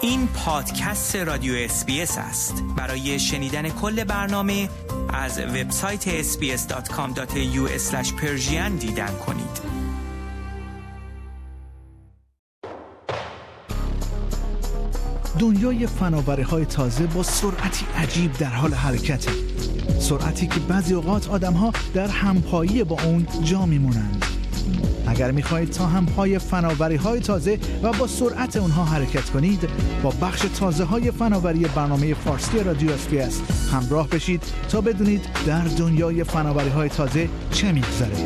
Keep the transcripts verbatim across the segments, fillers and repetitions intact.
این پادکست رادیو اس بی اس است. برای شنیدن کل برنامه از وبسایت اس بی اس دات کام دات ای یو اسلش پرشین دیدن کنید. دنیای فناوری‌های تازه با سرعتی عجیب در حال حرکته. سرعتی که بعضی اوقات آدم‌ها در همپایی با اون جا میمونند. اگر می‌خواهید تا همپای فناوری‌های تازه و با سرعت اونها حرکت کنید، با بخش تازه‌های فناوری برنامه فارسی رادیو اس بی اس همراه بشید تا بدونید در دنیای فناوری‌های تازه چه می‌گذره.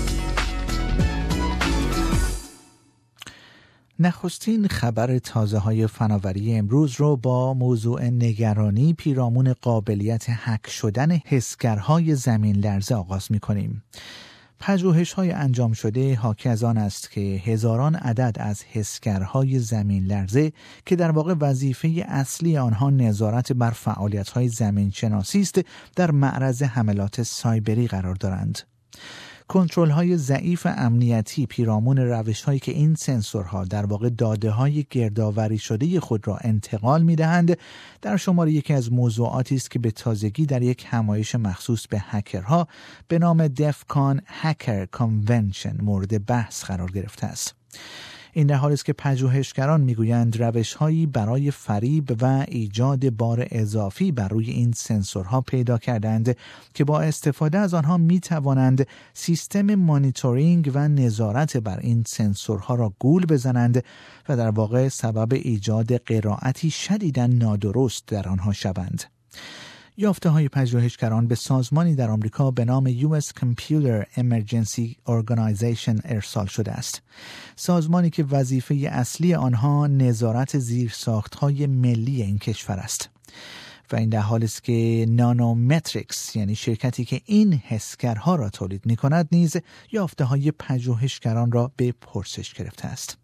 نخستین خبر تازه‌های فناوری امروز رو با موضوع نگرانی پیرامون قابلیت هک شدن حسگرهای زمین لرزه آغاز می‌کنیم. پژوهش‌های انجام شده حاکی از آن است که هزاران عدد از حسگرهای زمین لرزه که در واقع وظیفه اصلی آنها نظارت بر فعالیت‌های زمین شناسی است، در معرض حملات سایبری قرار دارند. کنترل‌های ضعیف امنیتی پیرامون روش‌هایی که این سنسورها در واقع داده‌های گردآوری شده خود را انتقال می‌دهند، در شمار یکی از موضوعاتی است که به تازگی در یک همایش مخصوص به هکرها به نام دفکان هکر کانونشن مورد بحث قرار گرفته است. این در حالی است که پژوهشگران میگویند روش‌هایی برای فریب و ایجاد بار اضافی بر روی این سنسورها پیدا کردند که با استفاده از آنها میتوانند سیستم مانیتورینگ و نظارت بر این سنسورها را گول بزنند و در واقع سبب ایجاد قرائتی شدیداً نادرست در آنها شوند. یافته های پژوهشگران به سازمانی در آمریکا به نام یو اس Computer Emergency Organization ارسال شده است. سازمانی که وظیفه اصلی آنها نظارت زیرساخت‌های ملی این کشور است. و این در حالی است که نانومتریکس، یعنی شرکتی که این حسگرها را تولید می‌کند، نیز یافته های پژوهشگران را به پرسش گرفته است.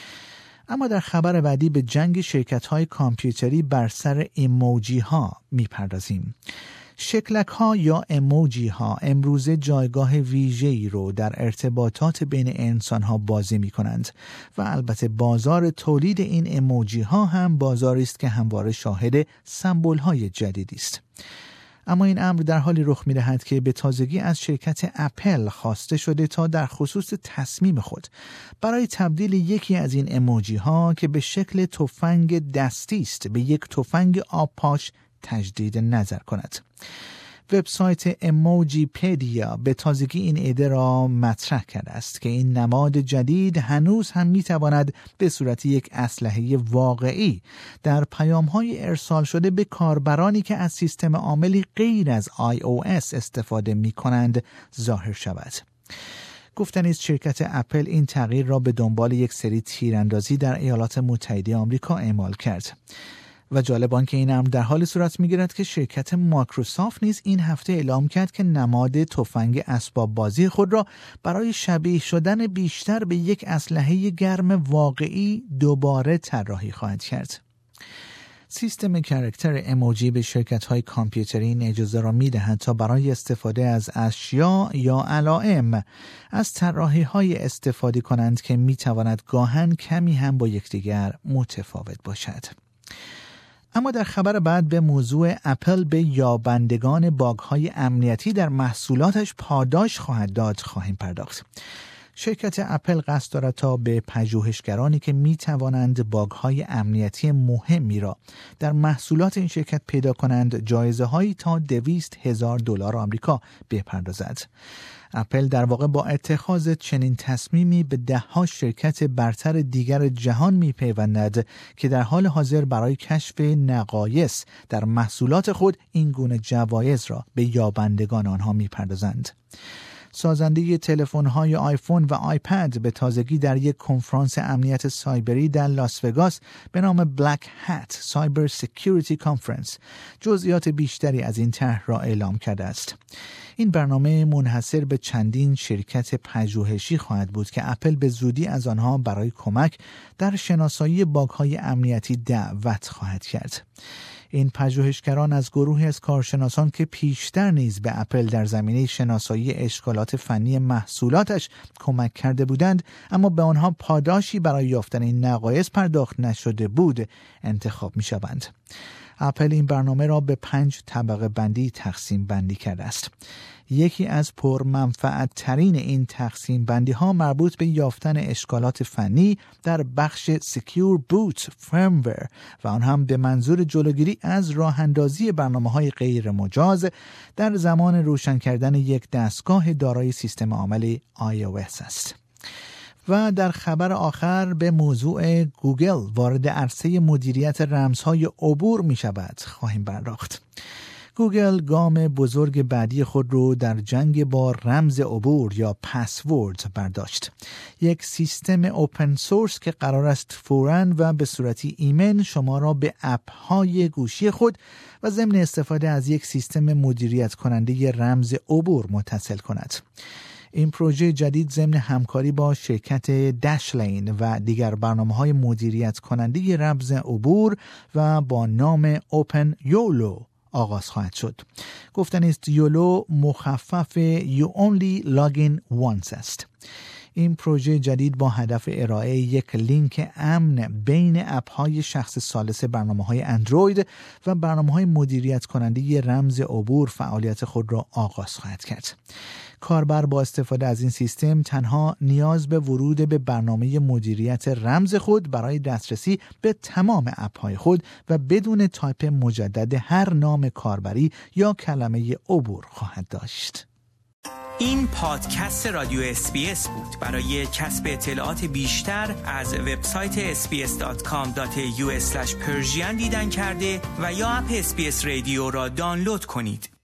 اما در خبر بعدی به جنگ شرکت‌های کامپیوتری بر سر ایموجی ها می‌پردازیم. شکلک ها یا ایموجی ها امروزه جایگاه ویژه‌ای رو در ارتباطات بین انسان ها بازی می‌کنند و البته بازار تولید این ایموجی ها هم بازاری است که همواره شاهد سمبل های جدیدی است. اما این امر در حالی رخ می‌دهد که به تازگی از شرکت اپل خواسته شده تا در خصوص تصمیم خود برای تبدیل یکی از این ایموجی ها که به شکل تفنگ دستی است به یک تفنگ آبپاش تجدید نظر کند. وبسایت ایموجیپدیا به تازگی این ایده را مطرح کرده است که این نماد جدید هنوز هم میتواند به صورت یک اسلحه واقعی در پیام‌های ارسال شده به کاربرانی که از سیستم عاملی غیر از آی او اس استفاده می‌کنند ظاهر شود. گفتنی است شرکت اپل این تغییر را به دنبال یک سری تیراندازی در ایالات متحده آمریکا اعمال کرد. و جالب آن که این امر در حال صورت می‌گیرد که شرکت مایکروسافت نیز این هفته اعلام کرد که نماد تفنگ اسباب بازی خود را برای شبیه شدن بیشتر به یک اسلحه گرم واقعی دوباره طراحی خواهد کرد. سیستم کاراکتر ایموجی به شرکت‌های کامپیوتری این اجازه را می‌دهد تا برای استفاده از اشیا یا علائم از طراحی‌های استفاده کنند که می‌تواند گاهن کمی هم با یکدیگر متفاوت باشد. اما در خبر بعد به موضوع اپل به یابندگان باگ‌های امنیتی در محصولاتش پاداش خواهد داد خواهیم پرداخت. شرکت اپل قصد دارد تا به پژوهشگرانی که می توانند باگ‌های امنیتی مهمی را در محصولات این شرکت پیدا کنند جایزه هایی تا دویست هزار دلار آمریکا بپردازد. اپل در واقع با اتخاذ چنین تصمیمی به ده‌ها شرکت برتر دیگر جهان می‌پیوندد که در حال حاضر برای کشف نقایص در محصولات خود این گونه جوایز را به یابندگان آنها می‌پردازند. سازنده تلفن‌های آیفون و آیپد به تازگی در یک کنفرانس امنیت سایبری در لاس وگاس به نام بلک هت سایبر سکیوریتی کانفرنس جزئیات بیشتری از این طرح را اعلام کرده است. این برنامه منحصر به چندین شرکت پژوهشی خواهد بود که اپل به زودی از آنها برای کمک در شناسایی باگ‌های امنیتی دعوت خواهد کرد. این پژوهشگران از گروهی از کارشناسان که پیشتر نیز به اپل در زمینه شناسایی اشکالات فنی محصولاتش کمک کرده بودند اما به آنها پاداشی برای یافتن این نقایص پرداخت نشده بود انتخاب می‌شوند. اپل این برنامه را به پنج طبقه بندی تقسیم بندی کرده است. یکی از پرمنفعت ترین این تقسیم بندی ها مربوط به یافتن اشکالات فنی در بخش Secure Boot Firmware و آن هم به منظور جلوگیری از راه اندازی برنامه های غیر مجاز در زمان روشن کردن یک دستگاه دارای سیستم عامل iOS است. و در خبر آخر به موضوع گوگل وارد عرصه مدیریت رمزهای عبور می شود خواهیم پرداخت. گوگل گام بزرگ بعدی خود رو در جنگ با رمز عبور یا پسورد برداشت. یک سیستم اوپن سورس که قرار است فوراً و به صورتی ایمن شما را به اپ های گوشی خود و ضمن استفاده از یک سیستم مدیریت کننده رمز عبور متصل کند. این پروژه جدید ضمن همکاری با شرکت دشلین و دیگر برنامه‌های مدیریت کننده رمز عبور و با نام اوپن یولو آغاز خواهد شد. گفتن است یولو مخفف You Only Login Once است. این پروژه جدید با هدف ارائه یک لینک امن بین اپ‌های شخص ثالث برنامه‌های اندروید و برنامه‌های مدیریت کننده رمز عبور فعالیت خود را آغاز خواهد کرد. کاربر با استفاده از این سیستم تنها نیاز به ورود به برنامه مدیریت رمز خود برای دسترسی به تمام اپ‌های خود و بدون تایپ مجدد هر نام کاربری یا کلمه عبور خواهد داشت. این پادکست رادیو اس بی اس بود. برای کسب اطلاعات بیشتر از وبسایت اس بی اس دات کام دات یو اسلش پرژین دیدن کرده و یا اپ اس بی اس رادیو را دانلود کنید.